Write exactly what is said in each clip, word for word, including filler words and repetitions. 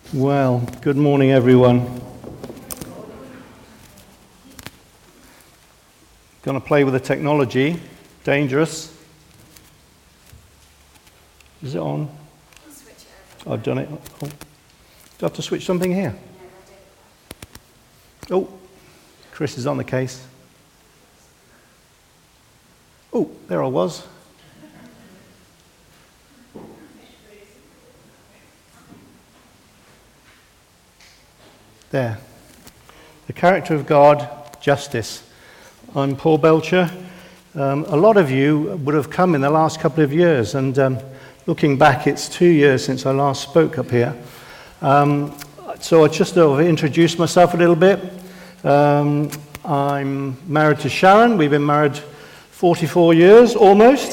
Well, good morning, everyone. Going to play with the technology. Dangerous. Is it on? I've done it. Oh. Do I have to switch something here? Oh, Chris is on the case. Oh, there I was. There. The character of God, justice. I'm Paul Belcher. Um, a lot of you would have come in the last couple of years, and um, looking back, it's two years since I last spoke up here. Um, so I just sort of introduced myself a little bit. Um, I'm married to Sharon. We've been married forty-four years, almost.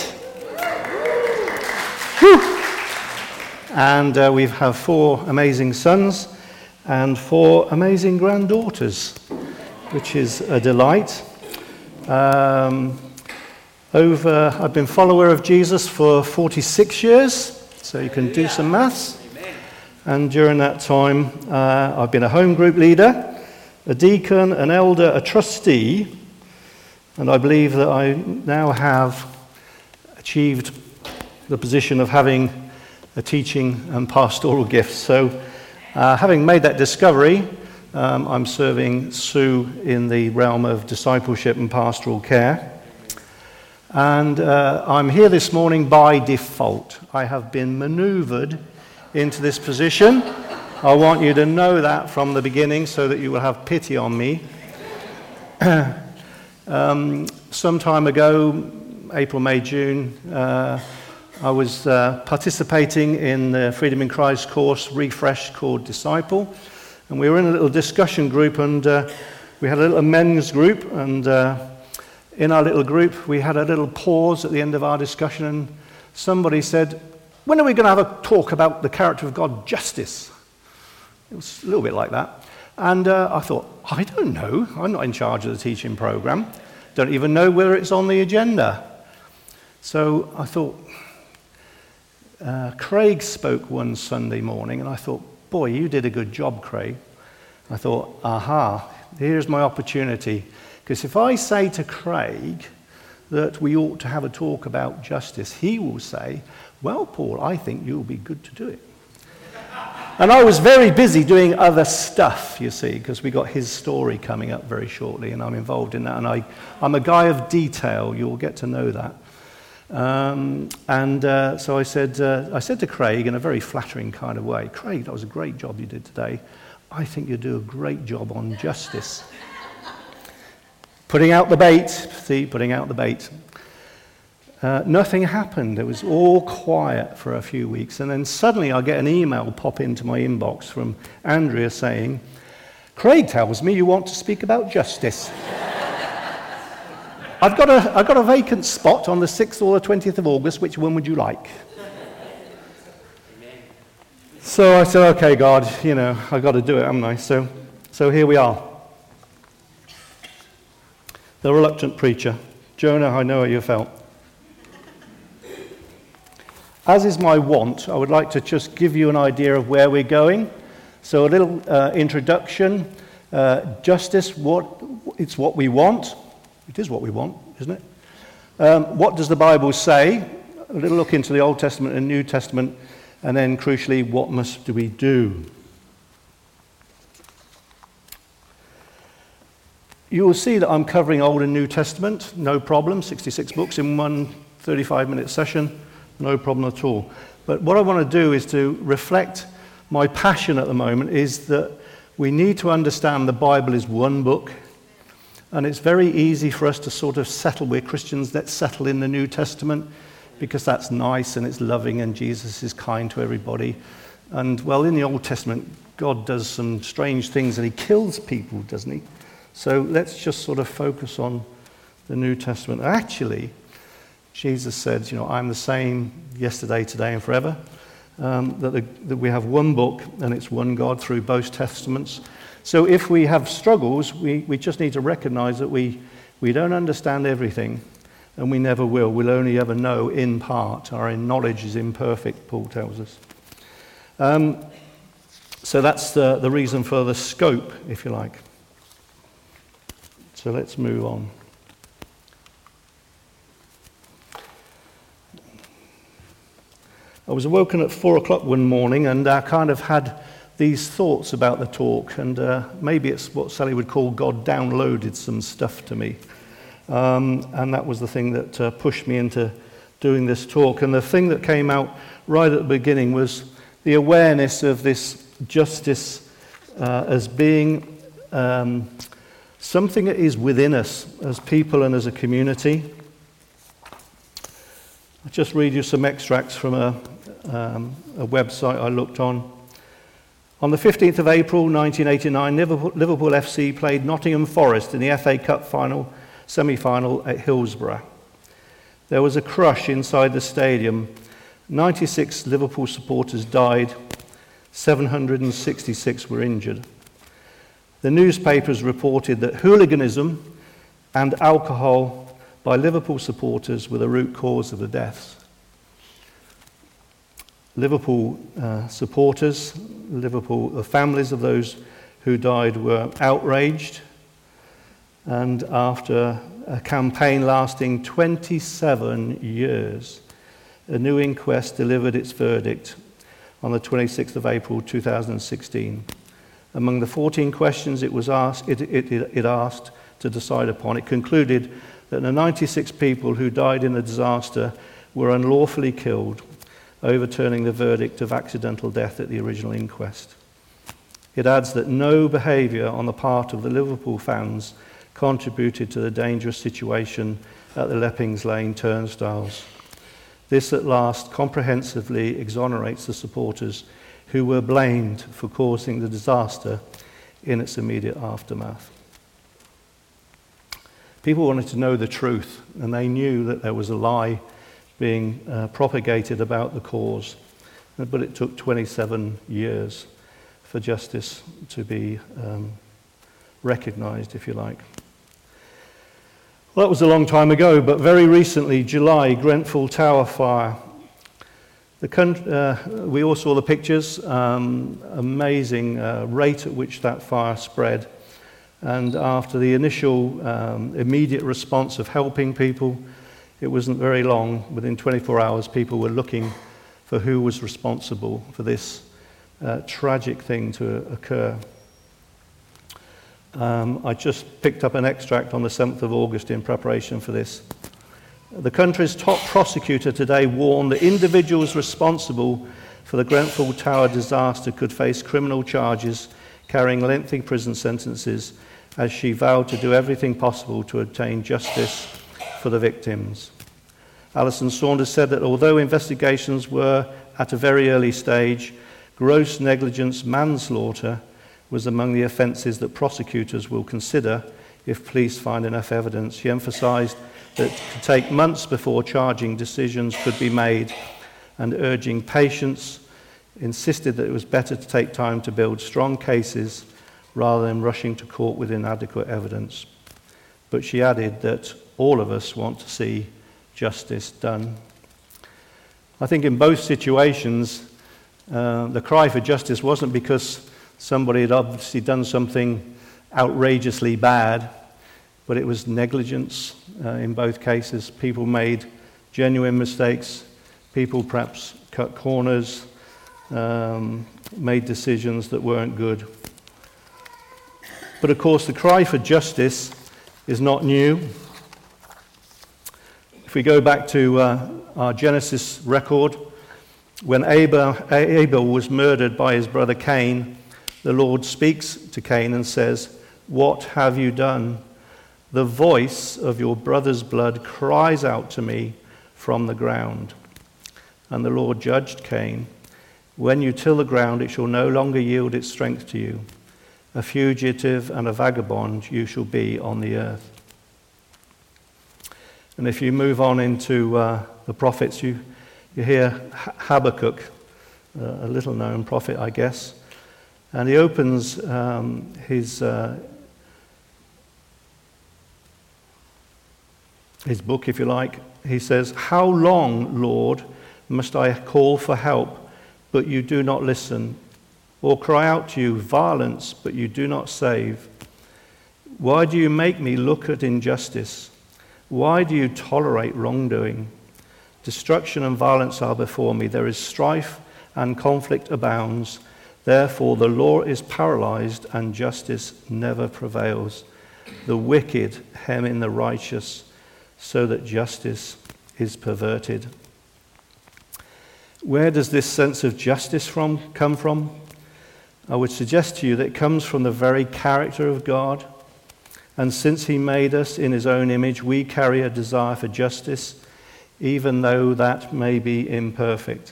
Whew. And uh, we have four amazing sons and four amazing granddaughters, which is a delight. Um, over, I've been a follower of Jesus for forty-six years, so you can do some maths. And during that time, uh, I've been a home group leader, a deacon, an elder, a trustee, and I believe that I now have achieved the position of having a teaching and pastoral gift. So, Uh, having made that discovery, um, I'm serving Sue in the realm of discipleship and pastoral care. And uh, I'm here this morning by default. I have been maneuvered into this position. I want you to know that from the beginning so that you will have pity on me. um, some time ago, April, May, June, uh, I was uh, participating in the Freedom in Christ course, refreshed, called Disciple. And we were in a little discussion group, and uh, we had a little men's group. And uh, in our little group, we had a little pause at the end of our discussion, and somebody said, "When are we going to have a talk about the character of God, justice?" It was a little bit like that. And uh, I thought, I don't know. I'm not in charge of the teaching program. Don't even know whether it's on the agenda. So I thought, Uh, Craig spoke one Sunday morning, and I thought, boy, you did a good job, Craig. I thought, aha, here's my opportunity. Because if I say to Craig that we ought to have a talk about justice, he will say, well, Paul, I think you'll be good to do it. And I was very busy doing other stuff, you see, because we got his story coming up very shortly, and I'm involved in that. And I, I'm a guy of detail. You'll get to know that. Um, and uh, so I said, uh, I said to Craig in a very flattering kind of way, Craig, that was a great job you did today. I think you do a great job on justice. Putting out the bait, see, putting out the bait. Uh, nothing happened. It was all quiet for a few weeks. And then suddenly I get an email pop into my inbox from Andrea saying, Craig tells me you want to speak about justice. I've got a I've got a vacant spot on the sixth or the twentieth of August. Which one would you like? Amen. So I said, okay, God, you know, I've got to do it, haven't I? So, so here we are. The reluctant preacher. Jonah, I know how you felt. As is my wont, I would like to just give you an idea of where we're going. So a little uh, introduction. Uh, justice, what it's what we want. It is what we want, isn't it? Um, what does the Bible say? A little look into the Old Testament and New Testament, and then crucially, what must we do? You will see that I'm covering Old and New Testament, no problem, sixty-six books in one thirty-five minute session, no problem at all. But what I want to do is to reflect my passion at the moment is that we need to understand the Bible is one book. And it's very easy for us to sort of settle, we're Christians, let's settle in the New Testament because that's nice and it's loving and Jesus is kind to everybody. And, well, in the Old Testament, God does some strange things and he kills people, doesn't he? So let's just sort of focus on the New Testament. Actually, Jesus said, you know, I'm the same yesterday, today, and forever. Um, that, the, that we have one book and it's one God through both Testaments. So if we have struggles, we, we just need to recognize that we, we don't understand everything, and we never will. We'll only ever know in part. Our knowledge is imperfect, Paul tells us. Um, So that's the, the reason for the scope, if you like. So let's move on. I was awoken at four o'clock one morning, and I kind of had these thoughts about the talk, and uh, maybe it's what Sally would call God downloaded some stuff to me. Um, and that was the thing that uh, pushed me into doing this talk. And the thing that came out right at the beginning was the awareness of this justice uh, as being um, something that is within us as people and as a community. I'll just read you some extracts from a, um, a website I looked on. On the fifteenth of April nineteen eighty-nine, Liverpool, Liverpool F C played Nottingham Forest in the F A Cup final, semi-final at Hillsborough. There was a crush inside the stadium. ninety-six Liverpool supporters died, seven hundred sixty-six were injured. The newspapers reported that hooliganism and alcohol by Liverpool supporters were the root cause of the deaths. Liverpool uh, supporters, Liverpool, the families of those who died were outraged, and after a campaign lasting twenty-seven years, a new inquest delivered its verdict on the twenty-sixth of April two thousand sixteen. Among the fourteen questions it was asked, it, it, it asked to decide upon, it concluded that the ninety-six people who died in the disaster were unlawfully killed, overturning the verdict of accidental death at the original inquest. It adds that no behaviour on the part of the Liverpool fans contributed to the dangerous situation at the Leppings Lane turnstiles. This at last comprehensively exonerates the supporters who were blamed for causing the disaster in its immediate aftermath. People wanted to know the truth, and they knew that there was a lie being uh, propagated about the cause, but it took twenty-seven years for justice to be um, recognised, if you like. Well, that was a long time ago, but very recently, July, Grenfell Tower fire. The country, uh, we all saw the pictures, um, amazing uh, rate at which that fire spread. And after the initial um, immediate response of helping people, it wasn't very long. Within twenty-four hours, people were looking for who was responsible for this uh, tragic thing to occur. Um, I just picked up an extract on the seventh of August in preparation for this. The country's top prosecutor today warned that individuals responsible for the Grenfell Tower disaster could face criminal charges, carrying lengthy prison sentences, as she vowed to do everything possible to obtain justice for the victims. Alison Saunders said that although investigations were at a very early stage, gross negligence manslaughter was among the offences that prosecutors will consider if police find enough evidence. She emphasised that it could take months before charging decisions could be made, and urging patience, insisted that it was better to take time to build strong cases rather than rushing to court with inadequate evidence. But she added that all of us want to see justice done. I think in both situations, uh, the cry for justice wasn't because somebody had obviously done something outrageously bad, but it was negligence uh, in both cases. People made genuine mistakes. People perhaps cut corners, um, made decisions that weren't good. But of course, the cry for justice is not new. If we go back to uh, our Genesis record, when Abel, Abel was murdered by his brother Cain, the Lord speaks to Cain and says, "What have you done? The voice of your brother's blood cries out to me from the ground." And the Lord judged Cain, "When you till the ground, it shall no longer yield its strength to you. A fugitive and a vagabond you shall be on the earth." And if you move on into uh, the prophets, you, you hear Habakkuk, uh, a little-known prophet, I guess. And he opens um, his, uh, his book, if you like. He says, "How long, Lord, must I call for help, but you do not listen? or cry out to you violence, but you do not save? Why do you make me look at injustice? Why do you tolerate wrongdoing? Destruction and violence are before me. There is strife and conflict abounds. Therefore the law is paralyzed and justice never prevails. The wicked hem in the righteous, so that justice is perverted. Where does this sense of justice from come from? I would suggest to you that it comes from the very character of God. And since he made us in his own image, we carry a desire for justice, even though that may be imperfect.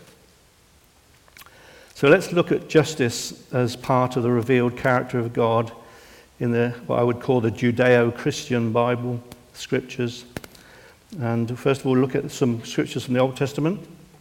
So let's look at justice as part of the revealed character of God in the what I would call the Judeo-Christian Bible scriptures. And first of all, look at some scriptures from the Old Testament.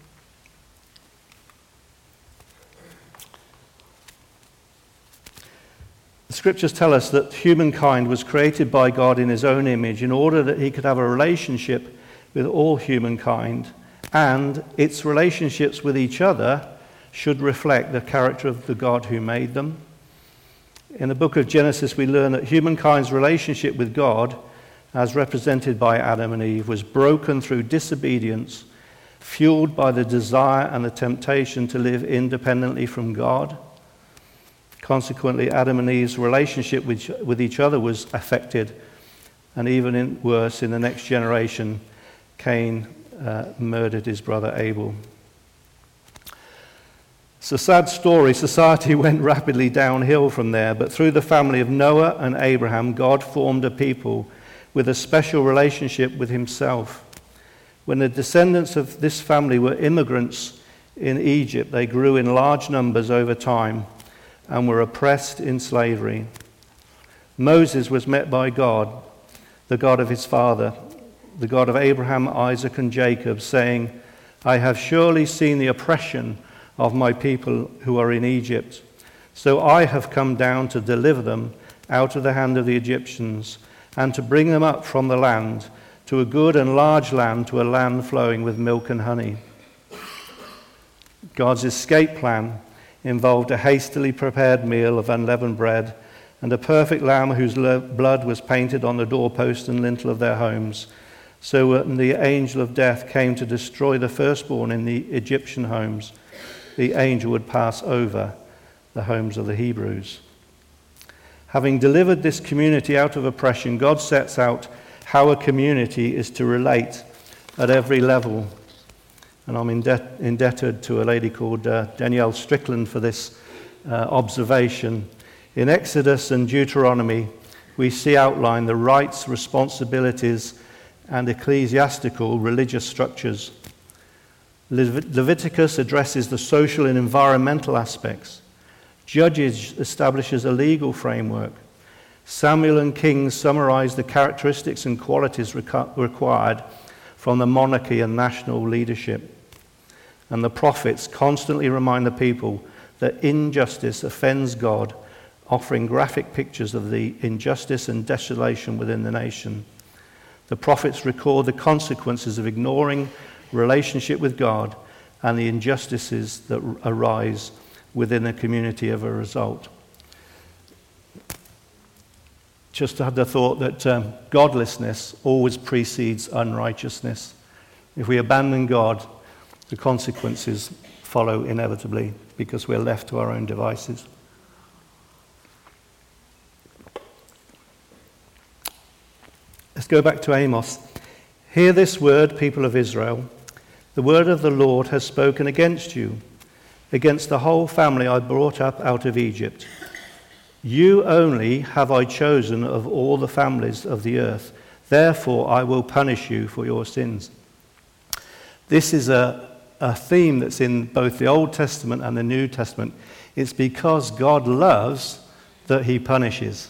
The scriptures tell us that humankind was created by God in his own image in order that he could have a relationship with all humankind, and its relationships with each other should reflect the character of the God who made them. In the book of Genesis, we learn that humankind's relationship with God, as represented by Adam and Eve, was broken through disobedience, fueled by the desire and the temptation to live independently from God. Consequently, Adam and Eve's relationship with, with each other was affected, and even in, worse, in the next generation, Cain uh, murdered his brother Abel. It's a sad story. Society went rapidly downhill from there, but through the family of Noah and Abraham, God formed a people with a special relationship with himself. When the descendants of this family were immigrants in Egypt, they grew in large numbers over time and were oppressed in slavery. Moses was met by God, the God of his father, the God of Abraham, Isaac, and Jacob, saying, I have surely seen the oppression of my people who are in Egypt. So I have come down to deliver them out of the hand of the Egyptians and to bring them up from the land to a good and large land, to a land flowing with milk and honey. God's escape plan involved a hastily prepared meal of unleavened bread and a perfect lamb whose blood was painted on the doorpost and lintel of their homes. So when the angel of death came to destroy the firstborn in the Egyptian homes, the angel would pass over the homes of the Hebrews. Having delivered this community out of oppression, God sets out how a community is to relate at every level. And I'm indebt- indebted to a lady called uh, Danielle Strickland for this uh, observation. In Exodus and Deuteronomy, we see outlined the rights, responsibilities, and ecclesiastical religious structures. Leviticus addresses the social and environmental aspects. Judges establishes a legal framework. Samuel and Kings summarize the characteristics and qualities requ- required from the monarchy and national leadership. And the prophets constantly remind the people that injustice offends God, offering graphic pictures of the injustice and desolation within the nation. The prophets record the consequences of ignoring relationship with God and the injustices that arise within a community as a result. Just had the thought that um, godlessness always precedes unrighteousness. If we abandon God, the consequences follow inevitably because we're left to our own devices. Let's go back to Amos. Hear this word, people of Israel. The word of the Lord has spoken against you, against the whole family I brought up out of Egypt. You only have I chosen of all the families of the earth. Therefore I will punish you for your sins. This is a, a theme that's in both the Old Testament and the New Testament. It's because God loves that he punishes.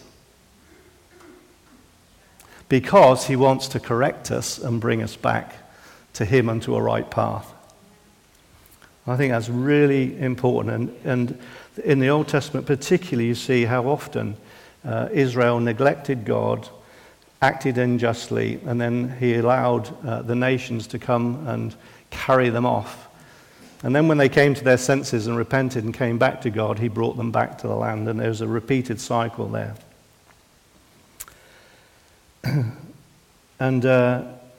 Because he wants to correct us and bring us back to him and to a right path. I think that's really important. And, and in the Old Testament particularly, you see how often uh, Israel neglected God, acted unjustly, and then he allowed uh, the nations to come and carry them off. And then when they came to their senses and repented and came back to God, he brought them back to the land, and there's a repeated cycle there. And uh,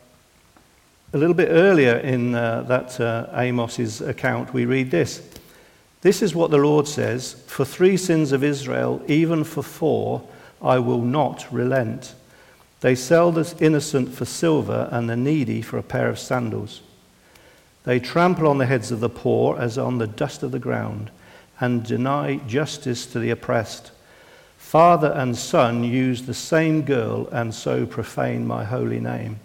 a little bit earlier in uh, that uh, Amos's account, we read this. This is what the Lord says, for three sins of Israel, even for four, I will not relent. They sell the innocent for silver and the needy for a pair of sandals. They trample on the heads of the poor as on the dust of the ground and deny justice to the oppressed. Father and son use the same girl and so profane my holy name.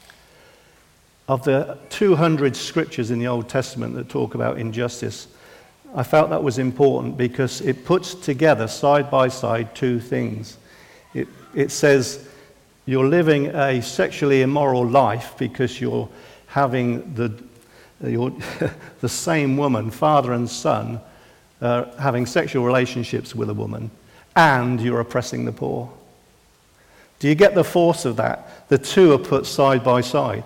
Of the two hundred scriptures in the Old Testament that talk about injustice, I felt that was important because it puts together side by side two things. It, it says you're living a sexually immoral life because you're having the You're, the same woman, father and son, uh, having sexual relationships with a woman, and you're oppressing the poor. Do you get the force of that? The two are put side by side.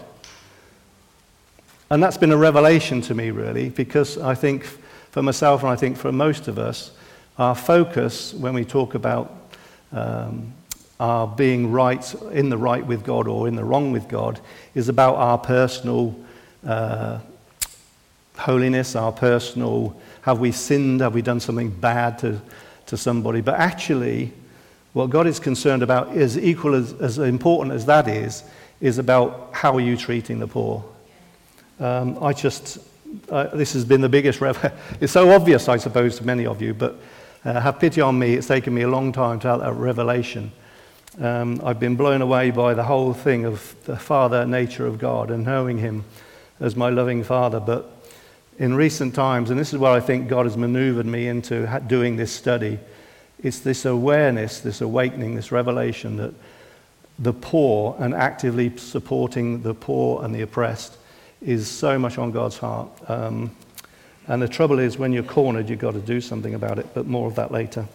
And that's been a revelation to me, really, because I think for myself and I think for most of us, our focus when we talk about um, our being right, in the right with God or in the wrong with God, is about our personal uh, holiness, our personal, have we sinned, have we done something bad to, to somebody? But actually, what God is concerned about is equal as, as important as that is, is about how are you treating the poor. Um, I just, uh, this has been the biggest, rev- it's so obvious, I suppose, to many of you, but uh, have pity on me, it's taken me a long time to have that revelation. Um, I've been blown away by the whole thing of the Father nature of God and knowing him as my loving Father, but in recent times, and this is where I think God has maneuvered me into doing this study, it's this awareness, this awakening, this revelation that the poor and actively supporting the poor and the oppressed is so much on God's heart. Um, and the trouble is when you're cornered, you've got to do something about it, but more of that later.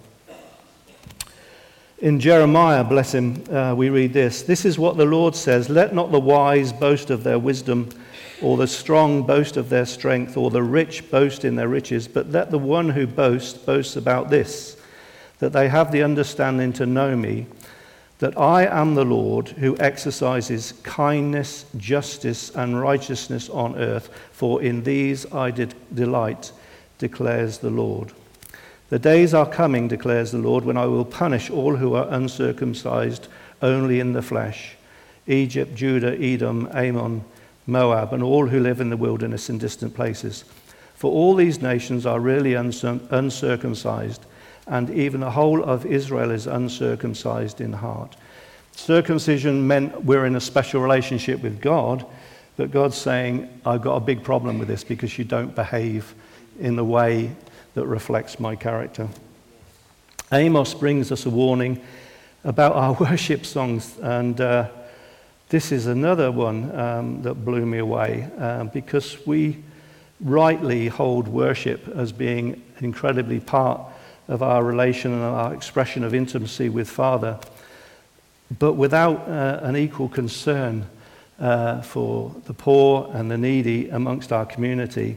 In Jeremiah, bless him, uh, we read this. This is what the Lord says, let not the wise boast of their wisdom, or the strong boast of their strength, or the rich boast in their riches, but let the one who boasts boast about this, that they have the understanding to know me, that I am the Lord who exercises kindness, justice, and righteousness on earth, for in these I did delight, declares the Lord. The days are coming, declares the Lord, when I will punish all who are uncircumcised only in the flesh, Egypt, Judah, Edom, Ammon, Moab, and all who live in the wilderness in distant places. For all these nations are really uncircumcised, and even the whole of Israel is uncircumcised in heart. Circumcision meant we're in a special relationship with God, but God's saying, I've got a big problem with this because you don't behave in the way that reflects my character. Amos brings us a warning about our worship songs, and uh, this is another one um, that blew me away uh, because we rightly hold worship as being incredibly part of our relation and our expression of intimacy with Father, but without uh, an equal concern uh, for the poor and the needy amongst our community,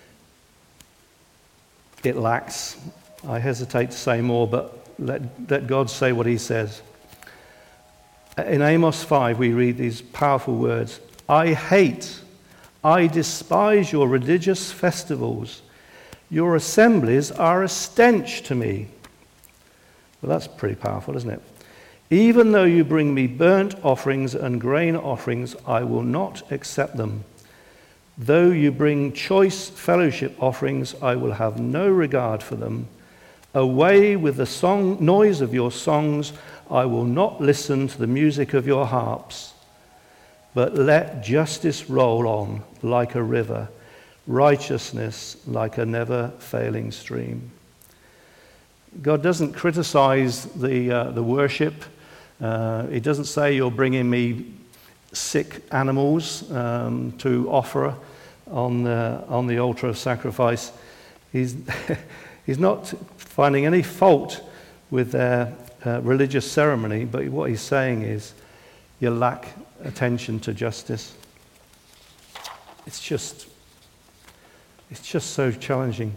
it lacks. I hesitate to say more, but let, let God say what he says. In Amos five, we read these powerful words. I hate, I despise your religious festivals. Your assemblies are a stench to me. Well, that's pretty powerful, isn't it? Even though you bring me burnt offerings and grain offerings, I will not accept them. Though you bring choice fellowship offerings, I will have no regard for them. Away with the song, noise of your songs, I will not listen to the music of your harps. But let justice roll on like a river, righteousness like a never-failing stream. God doesn't criticize the, uh, the worship. Uh, he doesn't say you're bringing me sick animals um, to offer on the, on the altar of sacrifice. He's, he's not finding any fault with their uh, religious ceremony, but what he's saying is you lack attention to justice. It's just, It's just so challenging.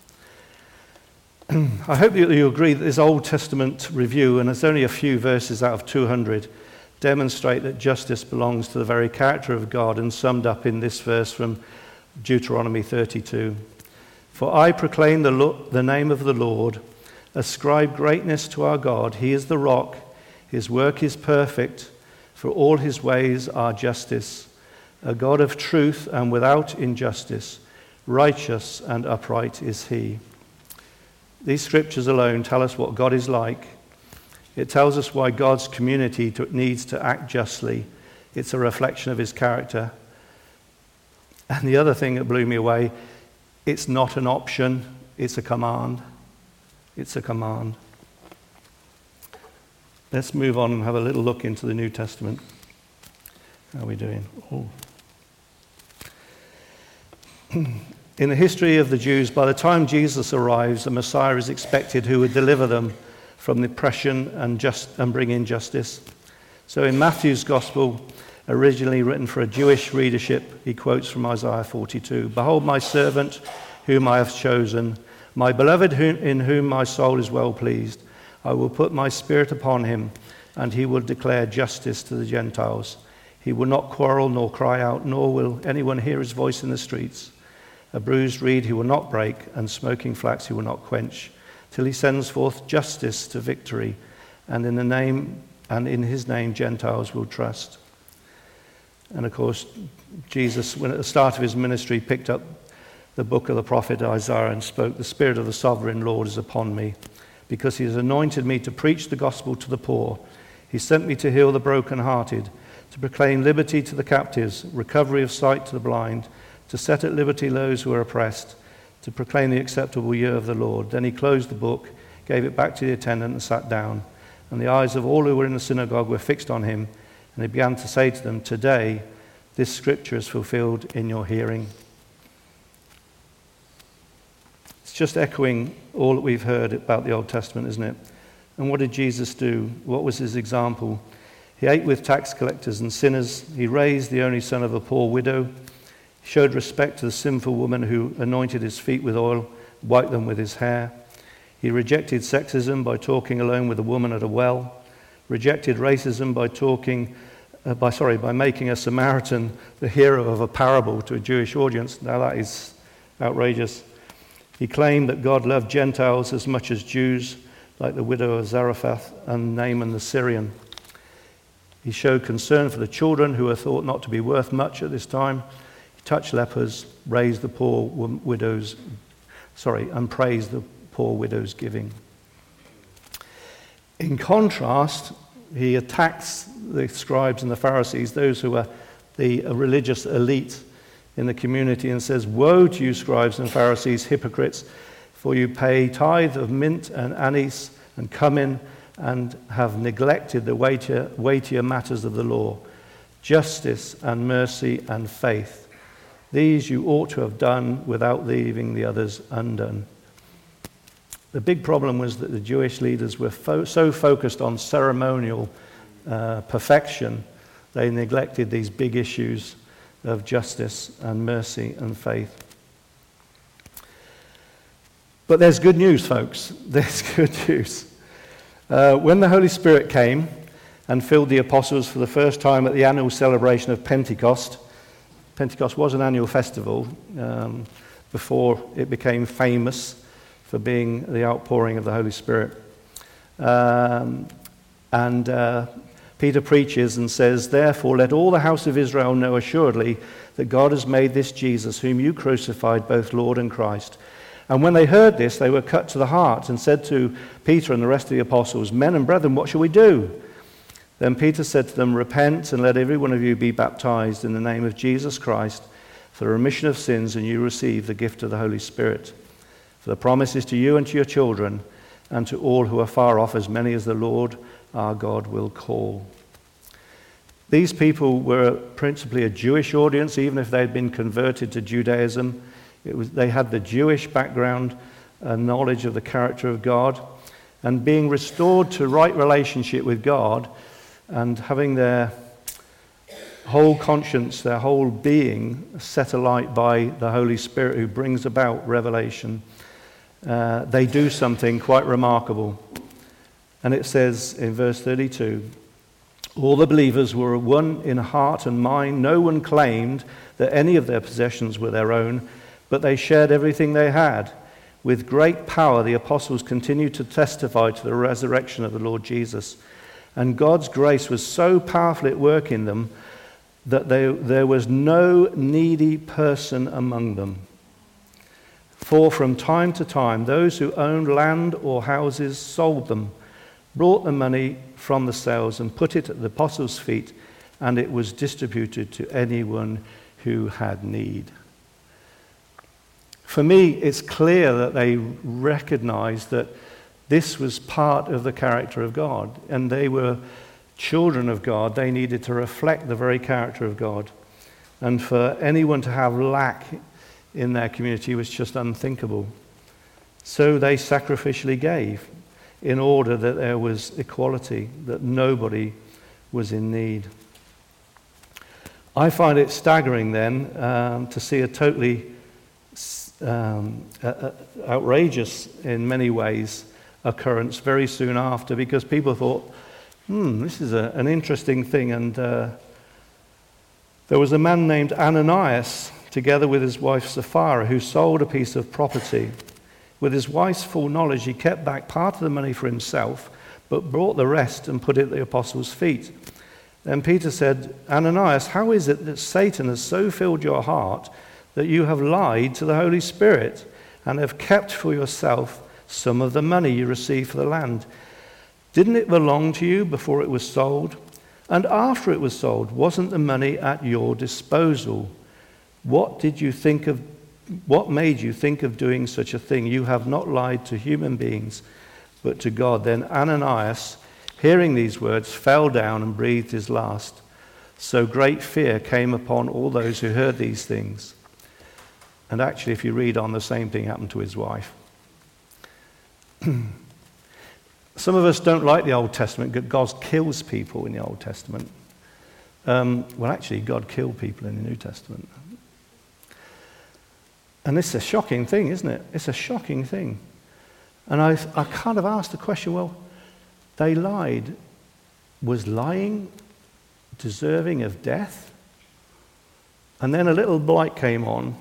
I hope that you agree that this Old Testament review, and it's only a few verses out of two hundred, demonstrate that justice belongs to the very character of God, and summed up in this verse from Deuteronomy thirty-two. For I proclaim the, lo- the name of the Lord, ascribe greatness to our God. He is the rock, his work is perfect, for all his ways are justice. A God of truth and without injustice, righteous and upright is he. These scriptures alone tell us what God is like. It tells us why God's community to, needs to act justly. It's a reflection of his character. And the other thing that blew me away, it's not an option, it's a command. It's a command. Let's move on and have a little look into the New Testament. How are we doing? Oh. In the history of the Jews, by the time Jesus arrives, a Messiah is expected who would deliver them from oppression and, just, and bring in justice. So in Matthew's Gospel, originally written for a Jewish readership, he quotes from Isaiah forty-two, "Behold my servant whom I have chosen, my beloved whom, in whom my soul is well pleased. I will put my spirit upon him, and he will declare justice to the Gentiles. He will not quarrel nor cry out, nor will anyone hear his voice in the streets. A bruised reed he will not break, and smoking flax he will not quench, till he sends forth justice to victory, and in the name and in his name Gentiles will trust." And of course, Jesus, when at the start of his ministry, picked up the book of the prophet Isaiah and spoke, "The Spirit of the Sovereign Lord is upon me, because he has anointed me to preach the gospel to the poor. He sent me to heal the brokenhearted, to proclaim liberty to the captives, recovery of sight to the blind, to set at liberty those who are oppressed, to proclaim the acceptable year of the Lord." Then he closed the book, gave it back to the attendant, and sat down. And the eyes of all who were in the synagogue were fixed on him, and he began to say to them, "Today this scripture is fulfilled in your hearing." It's just echoing all that we've heard about the Old Testament, isn't it? And what did Jesus do? What was his example? He ate with tax collectors and sinners. He raised the only son of a poor widow. He showed respect to the sinful woman who anointed his feet with oil, wiped them with his hair. He rejected sexism by talking alone with a woman at a well. Rejected racism by talking, uh, by sorry, by making a Samaritan the hero of a parable to a Jewish audience. Now that is outrageous. He claimed that God loved Gentiles as much as Jews, like the widow of Zarephath and Naaman the Syrian. He showed concern for the children who were thought not to be worth much at this time. He touched lepers, raised the poor widows, sorry, and praised the poor widow's giving. In contrast, he attacks the scribes and the Pharisees, those who were the religious elite in the community, and says, "Woe to you, scribes and Pharisees, hypocrites, for you pay tithe of mint and anise and cumin, and have neglected the weightier, weightier matters of the law, justice and mercy and faith. These you ought to have done without leaving the others undone." The big problem was that the Jewish leaders were fo- so focused on ceremonial uh, perfection, they neglected these big issues of justice and mercy and faith. But there's good news, folks. There's good news. Uh, when the Holy Spirit came and filled the apostles for the first time at the annual celebration of Pentecost, Pentecost was an annual festival um, before it became famous for being the outpouring of the Holy Spirit. Um, and uh, Peter preaches and says, "Therefore let all the house of Israel know assuredly that God has made this Jesus, whom you crucified, both Lord and Christ." And when they heard this, they were cut to the heart and said to Peter and the rest of the apostles, "Men and brethren, what shall we do?" Then Peter said to them, "Repent and let every one of you be baptized in the name of Jesus Christ for the remission of sins, and you receive the gift of the Holy Spirit. For the promise is to you and to your children and to all who are far off, as many as the Lord our God will call." These people were principally a Jewish audience, even if they had been converted to Judaism. It was, they had the Jewish background and knowledge of the character of God, and being restored to right relationship with God and having their whole conscience, their whole being set alight by the Holy Spirit who brings about revelation, uh, they do something quite remarkable. And it says in verse thirty-two, all the believers were one in heart and mind. No one claimed that any of their possessions were their own, but they shared everything they had. With great power, the apostles continued to testify to the resurrection of the Lord Jesus. And God's grace was so powerfully at work in them that they, there was no needy person among them. For from time to time, those who owned land or houses sold them, brought the money from the sales and put it at the apostles' feet, and it was distributed to anyone who had need. For me, it's clear that they recognized that this was part of the character of God, and they were children of God. They needed to reflect the very character of God. And for anyone to have lack in their community was just unthinkable. So they sacrificially gave in order that there was equality, that nobody was in need. I find it staggering then um, to see a totally um, uh, outrageous in many ways occurrence very soon after, because people thought, hmm, this is a, an interesting thing. And uh, there was a man named Ananias, together with his wife Sapphira, who sold a piece of property. With his wife's full knowledge, he kept back part of the money for himself, but brought the rest and put it at the apostles' feet. Then Peter said, Ananias, how is it that Satan has so filled your heart that you have lied to the Holy Spirit and have kept for yourself some of the money you received for the land? Didn't it belong to you before it was sold? And after it was sold, wasn't the money at your disposal? What did you think of What made you think of doing such a thing? You have not lied to human beings, but to God. Then Ananias, hearing these words, fell down and breathed his last. So great fear came upon all those who heard these things. And actually, if you read on, the same thing happened to his wife. Some of us don't like the Old Testament because God kills people in the Old Testament. Um, well, actually, God killed people in the New Testament. And it's a shocking thing, isn't it? It's a shocking thing. And I, I kind of asked the question, well, they lied. Was lying deserving of death? And then a little light came on.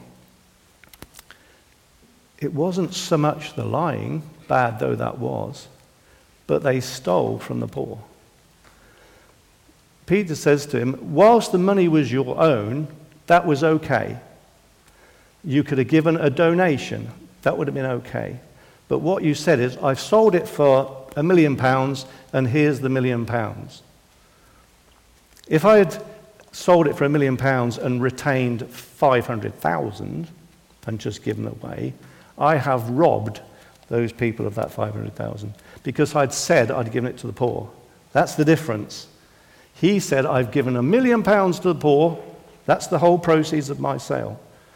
It wasn't so much the lying, bad though that was, but they stole from the poor. Peter says to him, whilst the money was your own, that was okay. You could have given a donation. That would have been okay. But what you said is, I've sold it for a million pounds, and here's the million pounds. If I had sold it for a million pounds and retained five hundred thousand and just given away, I have robbed those people of that five hundred thousand because I'd said I'd given it to the poor. That's the difference. He said, I've given a million pounds to the poor. That's the whole proceeds of my sale.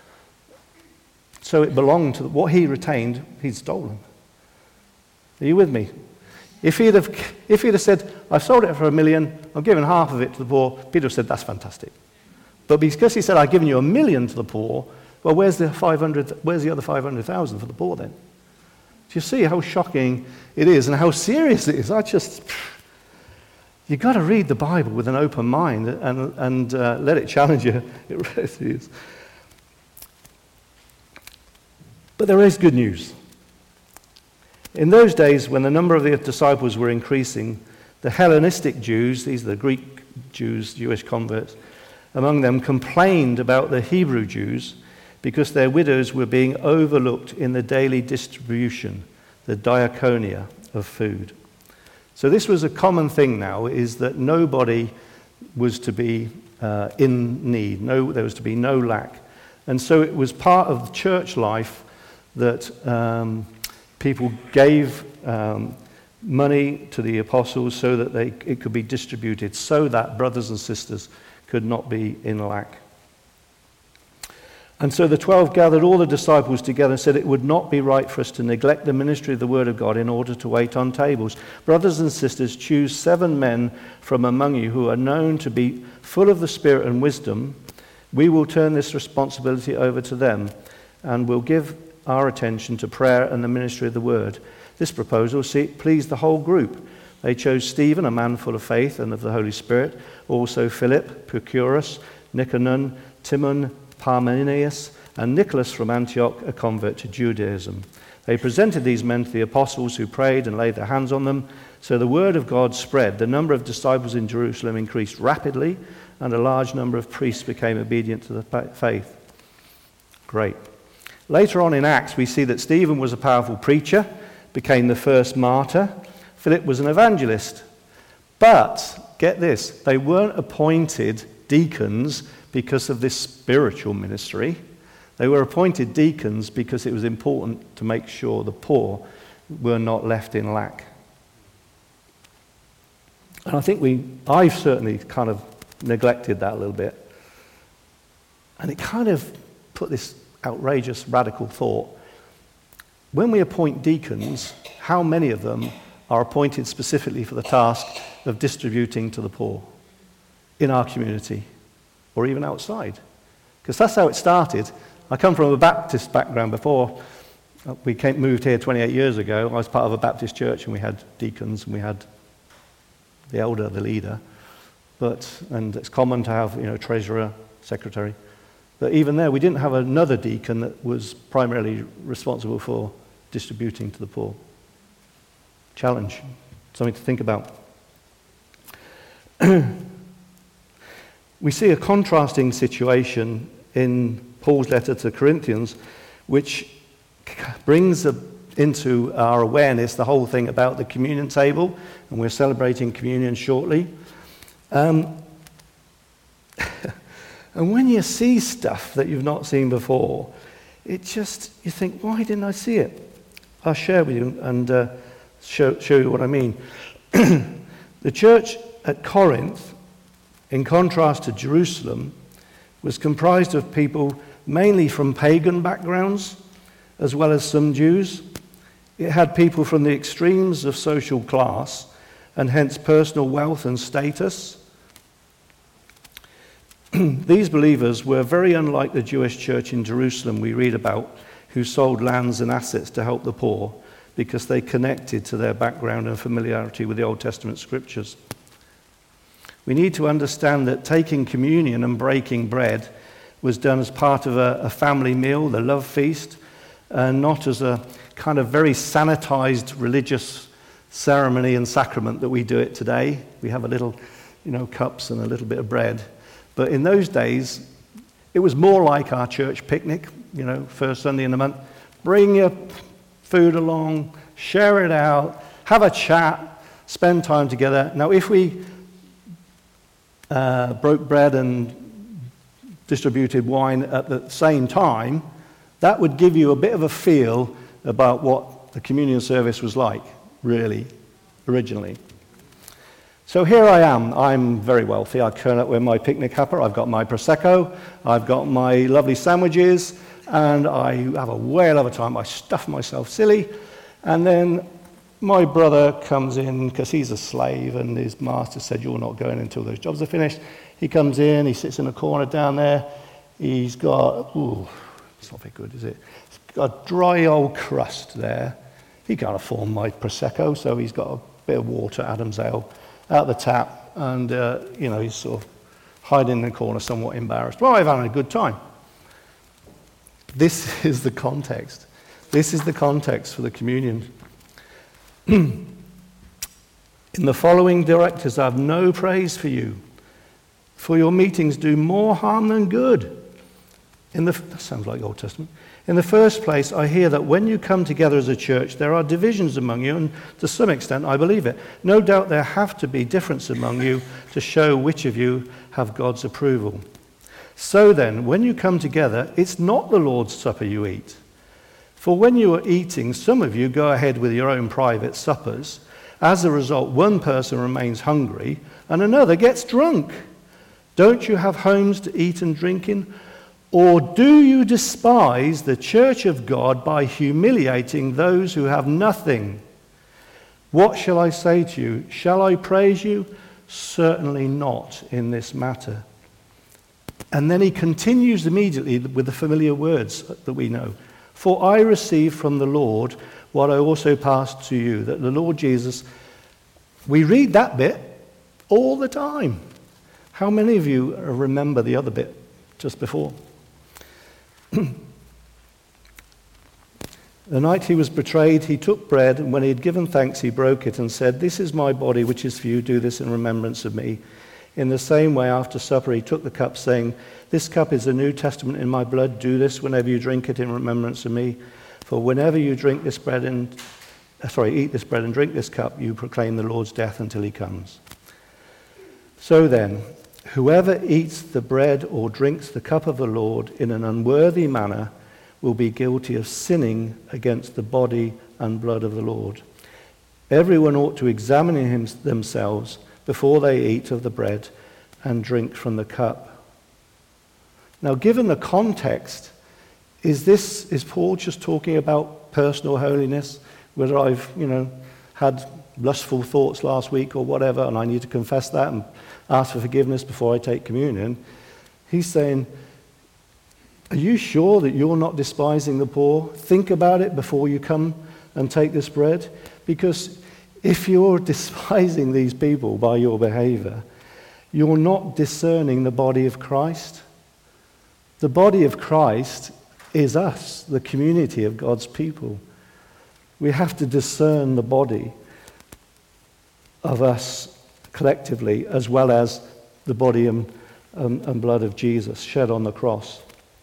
So it belonged to what he retained, he'd stolen. Are you with me? If he'd have, if he'd have said, I've sold it for a million, I've given half of it to the poor, Peter would have said, that's fantastic. But because he said, I've given you a million to the poor, well, where's the five hundred? Where's the other five hundred thousand for the poor then? Do you see how shocking it is and how serious it is? I just, you've got to read the Bible with an open mind and, and uh, let it challenge you. It really is. But there is good news. In those days, when the number of the disciples were increasing, the Hellenistic Jews, these are the Greek Jews, Jewish converts, among them complained about the Hebrew Jews because their widows were being overlooked in the daily distribution, the diaconia of food. So this was a common thing now, is that nobody was to be uh, in need. No, there was to be no lack. And so it was part of church life that um, people gave um, money to the apostles so that they, it could be distributed, so that brothers and sisters could not be in lack. And so the twelve gathered all the disciples together and said, it would not be right for us to neglect the ministry of the word of God in order to wait on tables. Brothers and sisters, choose seven men from among you who are known to be full of the Spirit and wisdom. We will turn this responsibility over to them and will give our attention to prayer and the ministry of the word. This proposal pleased the whole group. They chose Stephen, a man full of faith and of the Holy Spirit, also Philip, Prochorus, Nicanor, Timon, Parmenas, and Nicholas from Antioch, a convert to Judaism. They presented these men to the apostles, who prayed and laid their hands on them. So the word of God spread. The number of disciples in Jerusalem increased rapidly, and a large number of priests became obedient to the faith. Great. Later on in Acts, we see that Stephen was a powerful preacher, became the first martyr. Philip was an evangelist. But, get this, they weren't appointed deacons because of this spiritual ministry. They were appointed deacons because it was important to make sure the poor were not left in lack. And I think we, I've certainly kind of neglected that a little bit. And it kind of put this outrageous, radical thought. When we appoint deacons, how many of them are appointed specifically for the task of distributing to the poor in our community or even outside? Because that's how it started. I come from a Baptist background. Before we came, moved here twenty-eight years ago, I was part of a Baptist church, and we had deacons and we had the elder, the leader. But, and it's common to have, you know, treasurer, secretary. But even there, we didn't have another deacon that was primarily responsible for distributing to the poor. Challenge, something to think about. We see a contrasting situation in Paul's letter to Corinthians, which brings a, into our awareness the whole thing about the communion table, and we're celebrating communion shortly. Um, and when you see stuff that you've not seen before, it just, you think, why didn't I see it? I'll share with you and uh, show, show you what I mean. The church at Corinth, in contrast to Jerusalem, was comprised of people mainly from pagan backgrounds, as well as some Jews. It had people from the extremes of social class, and hence personal wealth and status. These believers were very unlike the Jewish church in Jerusalem we read about, who sold lands and assets to help the poor because they connected to their background and familiarity with the Old Testament scriptures. We need to understand that taking communion and breaking bread was done as part of a, a family meal, the love feast, and not as a kind of very sanitized religious ceremony and sacrament that we do it today. We have a little, you know, cups and a little bit of bread. But in those days, it was more like our church picnic, you know, first Sunday in the month. Bring your food along, share it out, have a chat, spend time together. Now, if we uh, broke bread and distributed wine at the same time, that would give you a bit of a feel about what the communion service was like, really, originally. So here I am. I'm very wealthy. I turn up with my picnic hamper. I've got my Prosecco. I've got my lovely sandwiches. And I have a whale of a time. I stuff myself silly. And then my brother comes in because he's a slave and his master said, you're not going until those jobs are finished. He comes in. He sits in a corner down there. He's got, ooh, it's not very good, is it? He's got a dry old crust there. He can't afford my Prosecco, so he's got a bit of water, Adam's ale, out the tap, and, uh, you know, he's sort of hiding in the corner, somewhat embarrassed. Well, I've had a good time. This is the context. This is the context for the communion. In the following directives, I have no praise for you, for your meetings do more harm than good. In the, that sounds like Old Testament. In the first place, I hear that when you come together as a church, there are divisions among you, and to some extent, I believe it. No doubt there have to be differences among you to show which of you have God's approval. So then, when you come together, it's not the Lord's Supper you eat. For when you are eating, some of you go ahead with your own private suppers. As a result, one person remains hungry, and another gets drunk. Don't you have homes to eat and drink in? Or do you despise the church of God by humiliating those who have nothing? What shall I say to you? Shall I praise you? Certainly not in this matter. And then he continues immediately with the familiar words that we know. For I received from the Lord what I also passed to you, that the Lord Jesus, we read that bit all the time. How many of you remember the other bit just before? The night he was betrayed, he took bread, and when he had given thanks, he broke it and said, "This is my body, which is for you. Do this in remembrance of me." In the same way, after supper, he took the cup, saying, "This cup is the New Testament in my blood. Do this whenever you drink it in remembrance of me. For whenever you drink this bread and sorry, eat this bread and drink this cup, you proclaim the Lord's death until he comes." So then, whoever eats the bread or drinks the cup of the Lord in an unworthy manner will be guilty of sinning against the body and blood of the Lord. Everyone ought to examine him, themselves before they eat of the bread and drink from the cup. Now, given the context, is this is Paul just talking about personal holiness? Whether I've, you know, had lustful thoughts last week or whatever, and I need to confess that and ask for forgiveness before I take communion. He's saying, are you sure that you're not despising the poor? Think about it before you come and take this bread. Because if you're despising these people by your behavior, you're not discerning the body of Christ. The body of Christ is us, the community of God's people. We have to discern the body of us collectively, as well as the body and, and, and blood of Jesus shed on the cross.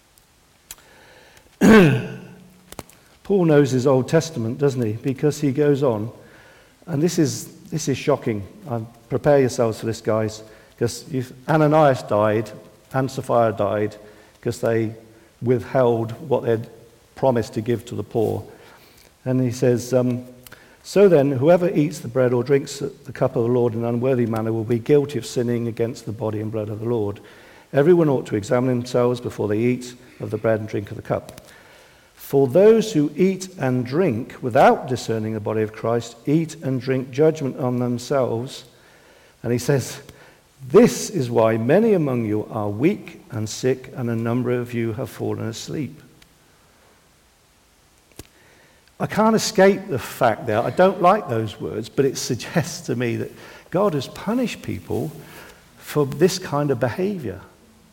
Paul knows his Old Testament, doesn't he? Because he goes on, and this is this is shocking. Um, prepare yourselves for this, guys, because Ananias died and Sapphira died because they withheld what they'd promised to give to the poor. And he says, um, so then, whoever eats the bread or drinks the cup of the Lord in an unworthy manner will be guilty of sinning against the body and blood of the Lord. Everyone ought to examine themselves before they eat of the bread and drink of the cup. For those who eat and drink without discerning the body of Christ eat and drink judgment on themselves. And he says, this is why many among you are weak and sick, and a number of you have fallen asleep. I can't escape the fact that I don't like those words, but it suggests to me that God has punished people for this kind of behavior.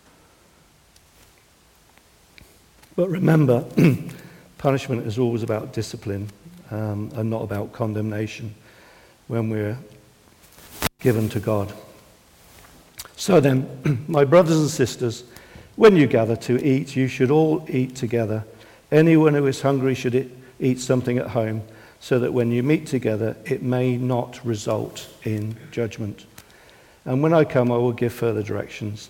But remember, punishment is always about discipline um, and not about condemnation when we're given to God. So then, my brothers and sisters, when you gather to eat, you should all eat together. Anyone who is hungry should eat, eat something at home, so that when you meet together, it may not result in judgment. And when I come, I will give further directions.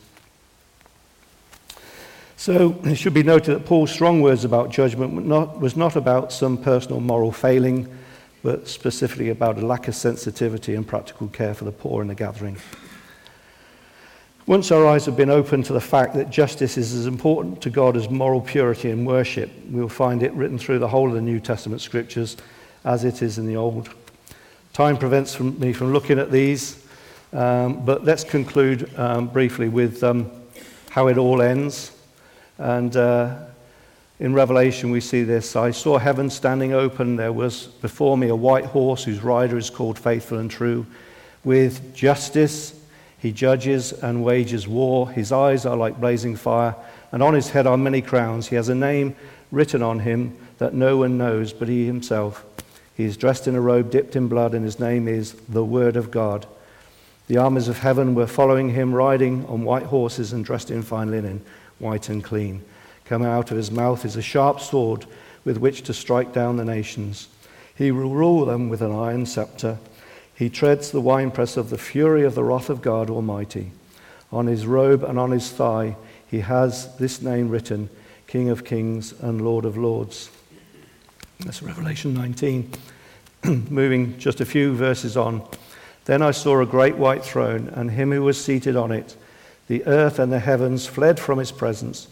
So it should be noted that Paul's strong words about judgment were not, was not about some personal moral failing, but specifically about a lack of sensitivity and practical care for the poor in the gathering. Once our eyes have been opened to the fact that justice is as important to God as moral purity and worship, we'll find it written through the whole of the New Testament scriptures as it is in the Old. Time prevents from me from looking at these, um, but let's conclude um, briefly with um, how it all ends. And uh, in Revelation we see this. I saw heaven standing open. There was before me a white horse whose rider is called Faithful and True. With justice he judges and wages war. His eyes are like blazing fire, and on his head are many crowns. He has a name written on him that no one knows but he himself. He is dressed in a robe dipped in blood, and his name is the Word of God. The armies of heaven were following him, riding on white horses and dressed in fine linen, white and clean. Coming out of his mouth is a sharp sword with which to strike down the nations. He will rule them with an iron scepter. He treads the winepress of the fury of the wrath of God Almighty. On his robe and on his thigh he has this name written, King of Kings and Lord of Lords. That's Revelation nineteen. Moving just a few verses on. Then I saw a great white throne, and him who was seated on it. The earth and the heavens fled from his presence,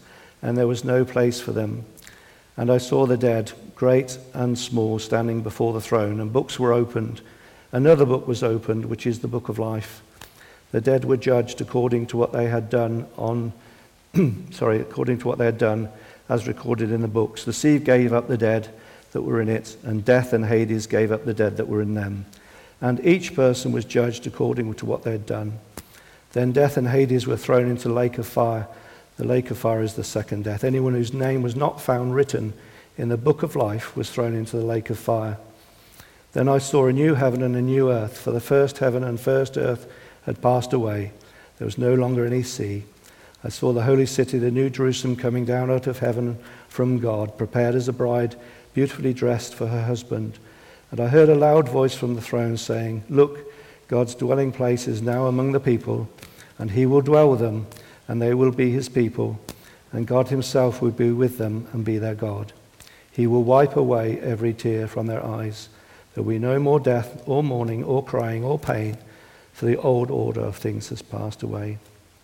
and there was no place for them. And I saw the dead, great and small, standing before the throne, and books were opened. Another book was opened, which is the book of life. The dead were judged according to what they had done on, sorry, according to what they had done, as recorded in the books. The sea gave up the dead that were in it, and death and Hades gave up the dead that were in them. And each person was judged according to what they had done. Then death and Hades were thrown into the lake of fire. The lake of fire is the second death. Anyone whose name was not found written in the book of life was thrown into the lake of fire. Then I saw a new heaven and a new earth, for the first heaven and first earth had passed away. There was no longer any sea. I saw the holy city, the new Jerusalem, coming down out of heaven from God, prepared as a bride, beautifully dressed for her husband. And I heard a loud voice from the throne saying, "Look, God's dwelling place is now among the people, and he will dwell with them, and they will be his people, and God himself will be with them and be their God. He will wipe away every tear from their eyes. There will be no more death or mourning or crying or pain, for the old order of things has passed away."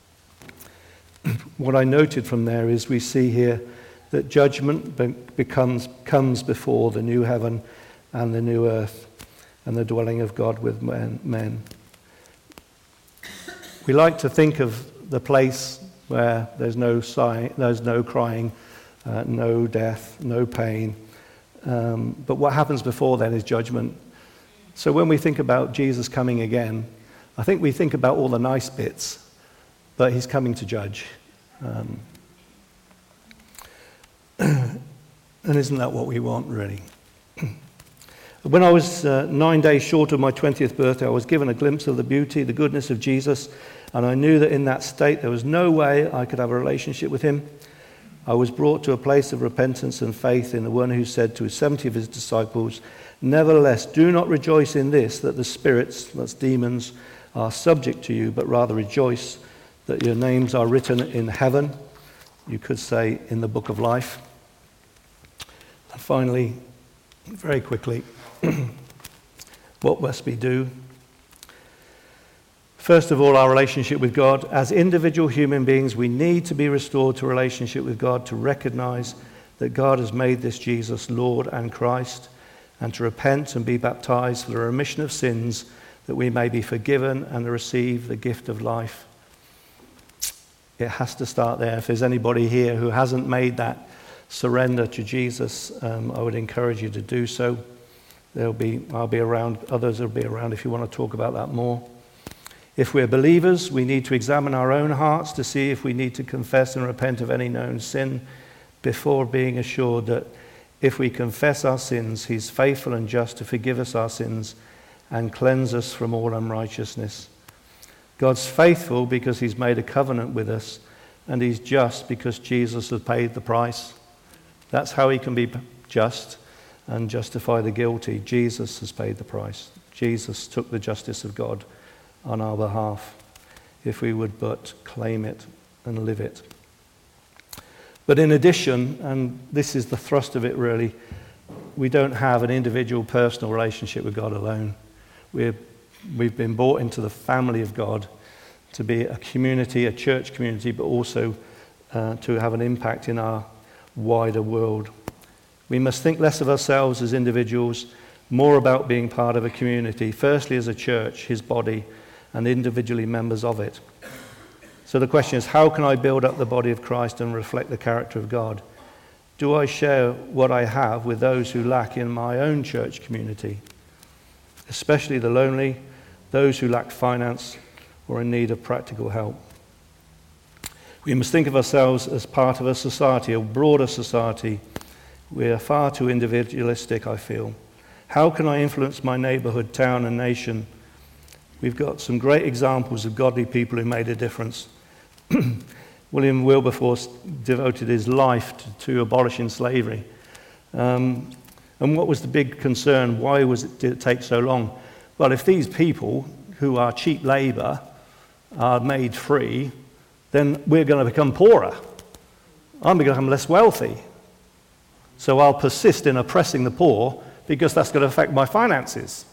What I noted from there is we see here that judgment becomes comes before the new heaven and the new earth and the dwelling of God with men. men. We like to think of the place where there's no sighing, there's no crying, uh, no death, no pain. Um, but what happens before then is judgment. So when we think about Jesus coming again, I think we think about all the nice bits, but he's coming to judge. Um, and isn't that what we want, really? When I was uh, nine days short of my twentieth birthday, I was given a glimpse of the beauty, the goodness of Jesus, and I knew that in that state there was no way I could have a relationship with him. I was brought to a place of repentance and faith in the one who said to seventy of his disciples, "Nevertheless, do not rejoice in this, that the spirits," that's demons, "are subject to you, but rather rejoice that your names are written in heaven." You could say in the book of life. And finally, very quickly, what must we do? First of all, our relationship with God. As individual human beings, we need to be restored to a relationship with God, to recognize that God has made this Jesus Lord and Christ, and to repent and be baptized for the remission of sins, that we may be forgiven and receive the gift of life. It has to start there. If there's anybody here who hasn't made that surrender to Jesus, um, I would encourage you to do so. There'll be, I'll be around, others will be around if you want to talk about that more. If we're believers, we need to examine our own hearts to see if we need to confess and repent of any known sin, before being assured that if we confess our sins, he's faithful and just to forgive us our sins and cleanse us from all unrighteousness. God's faithful because he's made a covenant with us, and he's just because Jesus has paid the price. That's how he can be just and justify the guilty. Jesus has paid the price. Jesus took the justice of God on our behalf, if we would but claim it and live it. But in addition, and this is the thrust of it really, we don't have an individual personal relationship with God alone. We're, we've been brought into the family of God to be a community, a church community, but also uh, to have an impact in our wider world. We must think less of ourselves as individuals, more about being part of a community, firstly as a church, his body, and individually members of it. So the question is, how can I build up the body of Christ and reflect the character of God? Do I share what I have with those who lack in my own church community, especially the lonely, those who lack finance or in need of practical help? We must think of ourselves as part of a society, a broader society. We are far too individualistic, I feel. How can I influence my neighborhood, town, and nation? We've got some great examples of godly people who made a difference. William Wilberforce devoted his life to, to abolishing slavery. Um, and what was the big concern? Why was it, did it take so long? Well, if these people who are cheap labor are made free, then we're going to become poorer. I'm going to become less wealthy. So I'll persist in oppressing the poor because that's going to affect my finances.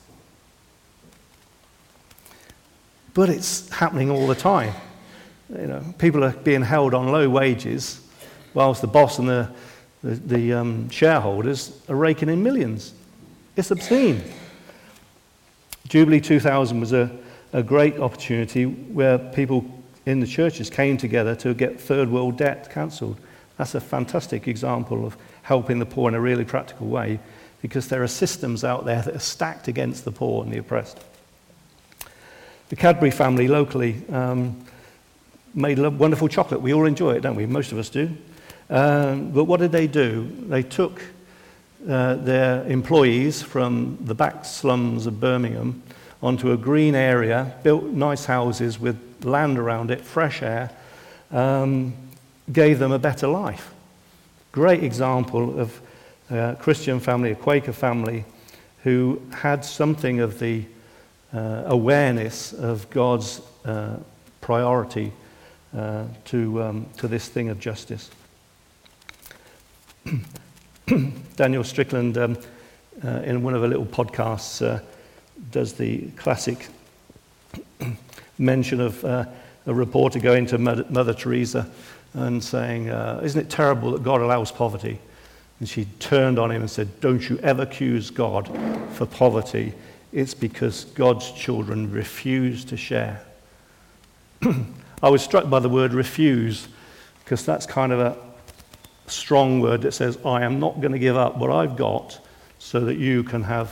But it's happening all the time. You know, people are being held on low wages whilst the boss and the, the, the um, shareholders are raking in millions. It's obscene. Jubilee two thousand was a, a great opportunity where people in the churches came together to get third world debt cancelled. That's a fantastic example of helping the poor in a really practical way, because there are systems out there that are stacked against the poor and the oppressed. The Cadbury family locally um, made wonderful chocolate. We all enjoy it, don't we? Most of us do. Um, but what did they do? They took uh, their employees from the back slums of Birmingham onto a green area, built nice houses with land around it, fresh air, um, gave them a better life. Great example of a Christian family, a Quaker family, who had something of the uh, awareness of God's uh, priority uh, to, um, to this thing of justice. Daniel Strickland, um, uh, in one of her little podcasts, uh, does the classic mention of uh, a reporter going to Mother, Mother Teresa and saying, uh, isn't it terrible that God allows poverty? And she turned on him and said, don't you ever accuse God for poverty. It's because God's children refuse to share. I was struck by the word refuse, because that's kind of a strong word that says, I am not going to give up what I've got so that you can have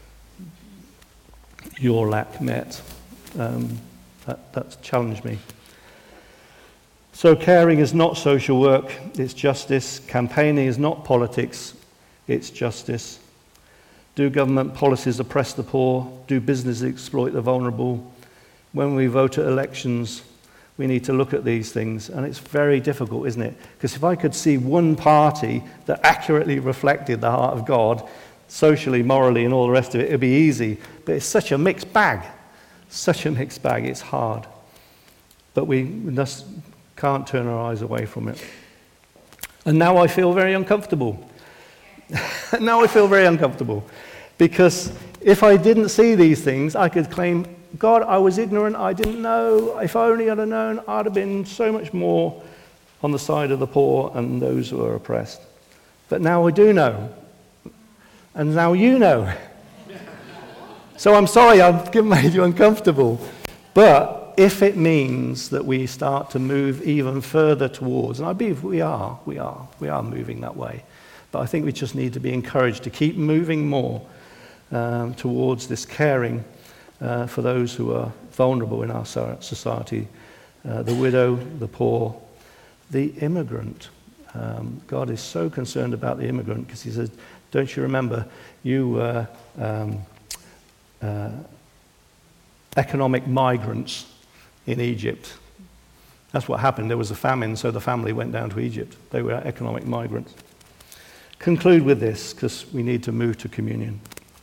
your lack met. Um, that, that's challenged me. So caring is not social work, it's justice. Campaigning is not politics, it's justice. Do government policies oppress the poor? Do businesses exploit the vulnerable? When we vote at elections, we need to look at these things, and it's very difficult, isn't it? Because if I could see one party that accurately reflected the heart of God, socially, morally, and all the rest of it, it'd be easy. But it's such a mixed bag, such a mixed bag, it's hard. But we must... can't turn our eyes away from it. And now I feel very uncomfortable. Now I feel very uncomfortable. Because if I didn't see these things, I could claim, God, I was ignorant, I didn't know. If I only had known, I'd have been so much more on the side of the poor and those who are oppressed. But now I do know. And now you know. So I'm sorry I've made you uncomfortable. But if it means that we start to move even further towards, and I believe we are, we are, we are moving that way, but I think we just need to be encouraged to keep moving more um, towards this caring uh, for those who are vulnerable in our society, uh, the widow, the poor, the immigrant. Um, God is so concerned about the immigrant, because he says, don't you remember, you were um, uh, economic migrants in Egypt. That's what happened. There was a famine, so the family went down to Egypt. They were economic migrants. Conclude with this, because we need to move to communion.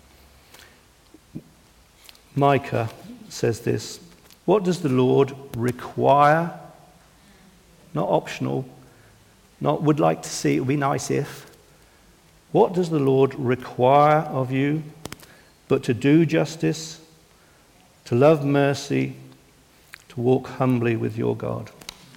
Micah says this, what does the Lord require? Not optional, not would like to see, it would be nice if. What does the Lord require of you but to do justice, to love mercy, to walk humbly with your God?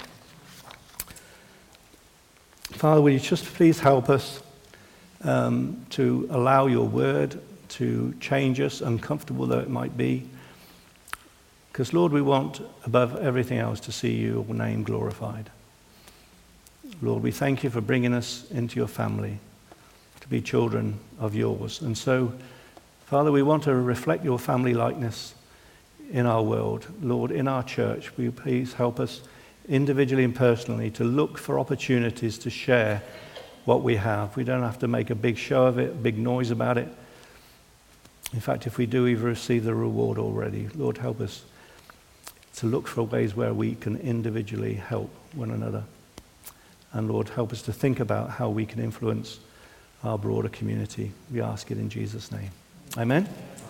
Father, will you just please help us um, to allow your word to change us, uncomfortable though it might be. Because, Lord, we want, above everything else, to see your name glorified. Lord, we thank you for bringing us into your family to be children of yours. And so, Father, we want to reflect your family likeness in our world. Lord, in our church, will you please help us individually and personally to look for opportunities to share what we have. We don't have to make a big show of it, a big noise about it. In fact, if we do, we've received the reward already. Lord, help us to look for ways where we can individually help one another. And Lord, help us to think about how we can influence our broader community. We ask it in Jesus' name. Amen.